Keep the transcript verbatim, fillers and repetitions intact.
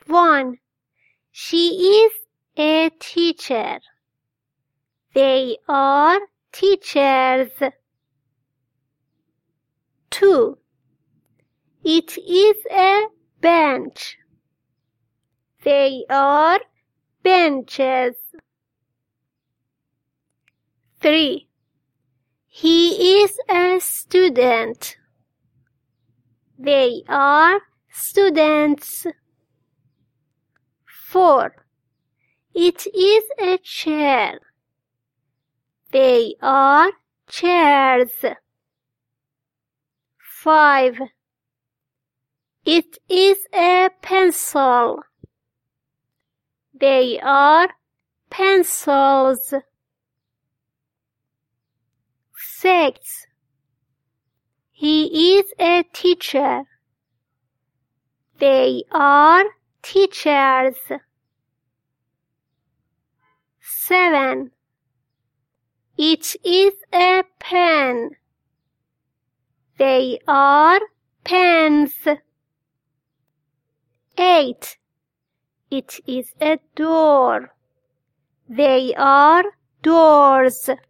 One. She is a teacher. They are teachers. Two. It is a bench. They are benches. Three. He is a student. They are students. Four. It is a chair. They are chairs. Five. It is a pencil. They are pencils. Six. He is a teacher. They are teachers. Seven. It is a pen. They are pens. Eight. It is a door. They are doors.